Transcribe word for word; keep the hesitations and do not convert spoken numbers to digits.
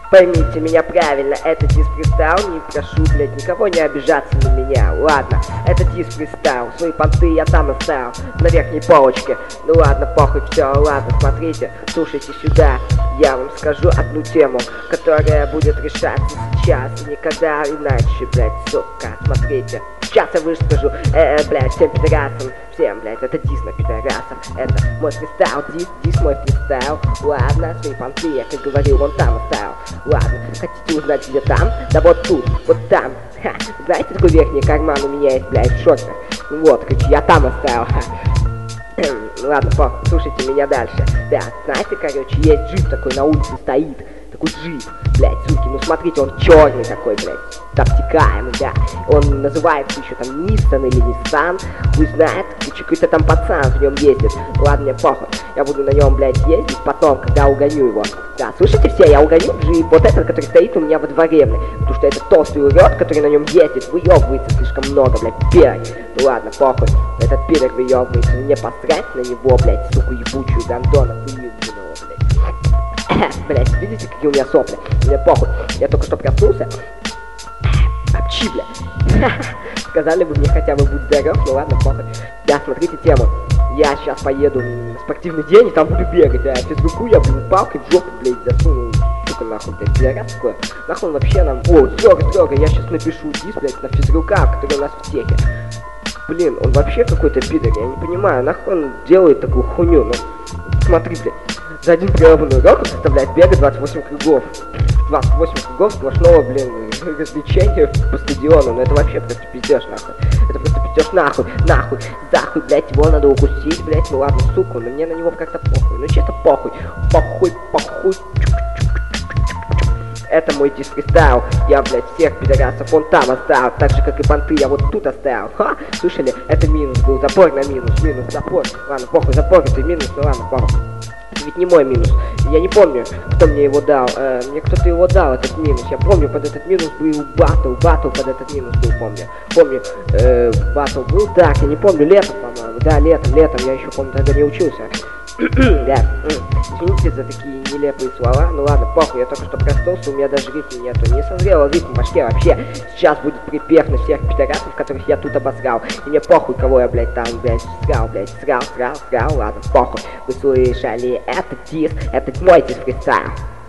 Поймите меня правильно, это дис фристайл. Не прошу, блять, никого не обижаться на меня. Ладно, это дис фристайл. Свои понты я там оставил на верхней полочке. Ну ладно, похуй, все, ладно, смотрите, слушайте сюда. Я вам скажу одну тему, которая будет решаться сейчас и никогда иначе, блять, сука. Смотрите, сейчас я выскажу, э, э, блять, всем пидорасам. Всем, блять, это дис на пидорасов. Это мой фристайл, дис, дис мой фристайл. Ладно, свои понты я, как говорил, вон там оставил. Ладно, хотите узнать, где там? Да вот тут, вот там. Ха, знаете, такой верхний карман у меня есть, блядь, в шортах? Вот, короче, я там оставил. Ха. Ладно, похуй, слушайте меня дальше. Да, знаете, короче, есть джип такой на улице стоит. Такой джип, блядь, суки, ну смотрите, он черный такой, блядь, обтекаемый, да. Он называется еще там Nissan или Nissan, вы знаете, какой-то там пацан в нем ездит. Ладно, мне похуй, я буду на нем, блядь, ездить потом, когда угоню его. Да, слышите все, я угоню джип, вот этот, который стоит у меня во дворе, блядь, потому что этот толстый урод, который на нем ездит, выебывается слишком много, блядь, пидор. Ну ладно, похуй, этот пидор выебывается, мне посрать на него, блядь, суку ебучую, гандона, выебанного, блядь. Блять, видите, какие у меня сопли? Мне похуй, я только что проснулся. Апчи, бля. Сказали бы мне хотя бы будь здоров, ну ладно, похуй. Да, смотрите тему. Я сейчас поеду в спортивный день и там буду бегать, да. Физруку я, блин, палкой в жопу, блядь, засуну. Сука, нахуй, блядь, пидорас такое. Нахуй он вообще нам... О, строго, строго, я сейчас напишу дис, блядь, на физрука, который у нас в техе. Блин, он вообще какой-то пидор, я не понимаю, нахуй он делает такую хуйню, ну. Смотри, блядь. За один прерванный урок он составляет бега двадцать восемь кругов. двадцать восемь кругов сплошного, блин, развлечения по стадиону. Ну это вообще просто пиздешь, нахуй. Это просто пиздешь нахуй, нахуй, захуй, блять, его надо укусить, блять. Ну ладно, сука, но мне на него как-то похуй. Ну чисто похуй. Похуй, похуй. Это мой дис фристайл. Я, блядь, всех пидорасов вон там оставил. Так же, как и понты, я вот тут оставил. Ха, слышали? Это минус был. Запор на минус. Минус, запор. Ладно, похуй, запор, это минус, ну ладно, похуй. Это ведь не мой минус. Я не помню, кто мне его дал. Э, мне кто-то его дал, этот минус. Я помню, под этот минус был батл. Батл под этот минус был, помню. Помню, э, батл был. Так, я не помню, летом, по-моему. Да, летом, летом. Я еще, помню, тогда не учился. Да. Извините за такие нелепые слова. Ну ладно, похуй, я только что проснулся, у меня даже рифма нету. Не созрела рифм в башке вообще. Сейчас будет припев на всех пидорасов, которых я тут обосрал. И мне похуй, кого я, блядь, там, блядь, срал, блядь, срал, срал, срал. Ладно, похуй. Вы слышали, это дис, это мой дис фристайл.